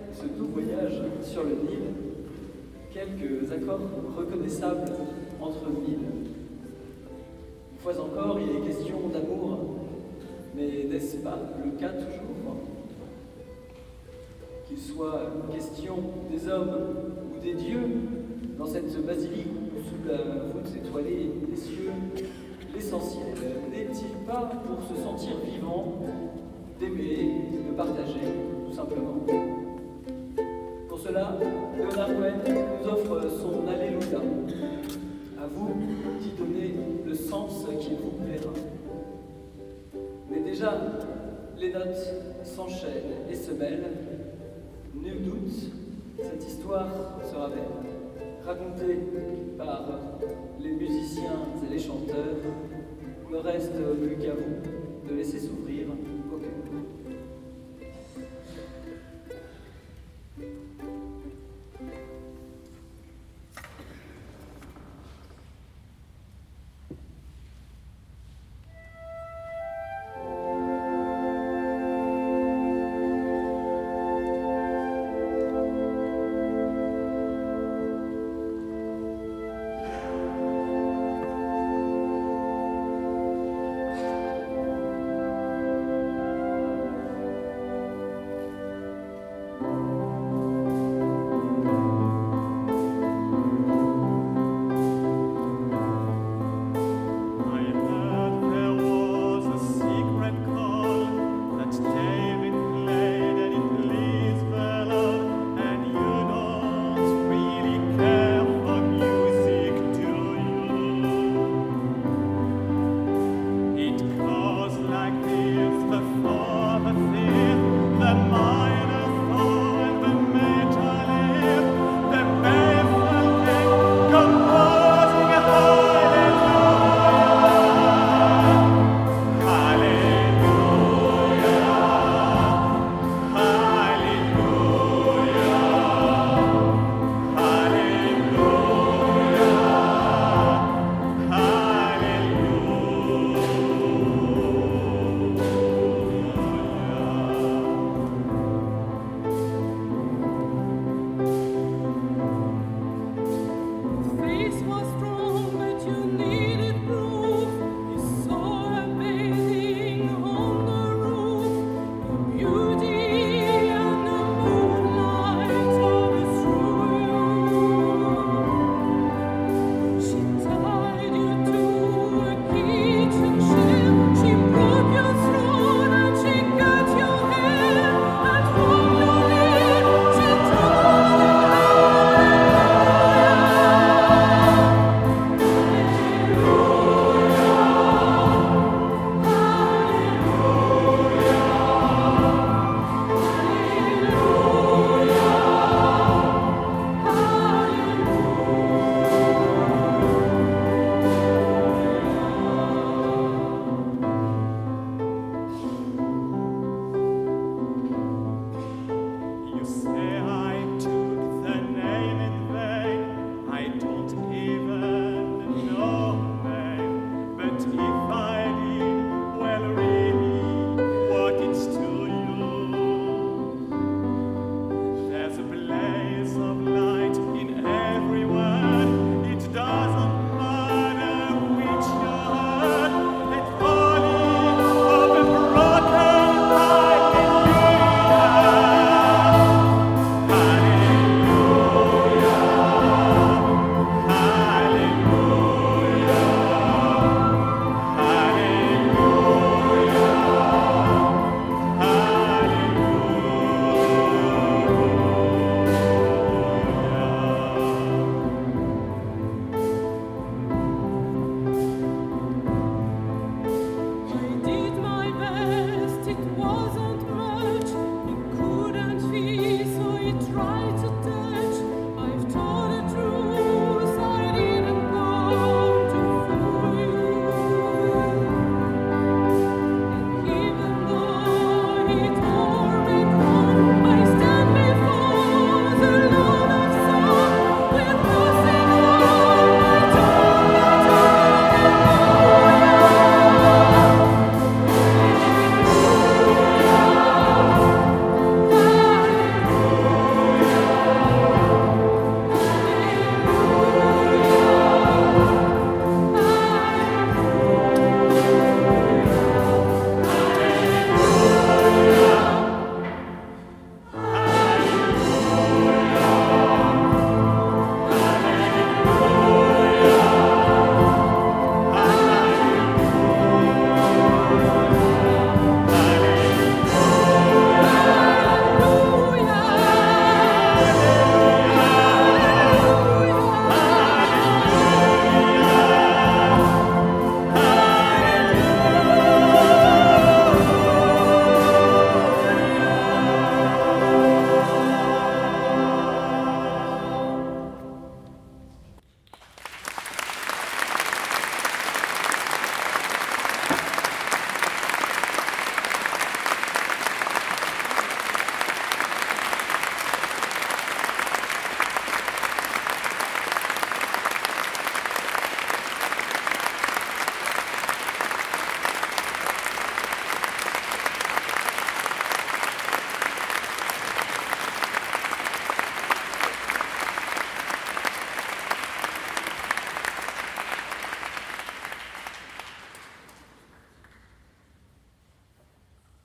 ce doux voyage sur le Nil, quelques accords reconnaissables entre mille. Une fois encore, il est question d'amour, mais n'est-ce pas le cas toujours? Qu'il soit question des hommes ou des dieux, dans cette basilique sous la voûte étoilée des cieux, l'essentiel n'est-il pas pour se sentir vivant, d'aimer, de partager, tout simplement? Pour cela, Léonard Cohen nous offre son Alléluia. À vous d'y donner le sens qu'il vous plaira. Mais déjà, les notes s'enchaînent et se mêlent. Nul doute, cette histoire sera belle, racontée par les musiciens et les chanteurs. Ne reste plus qu'à vous de laisser s'ouvrir au cœur.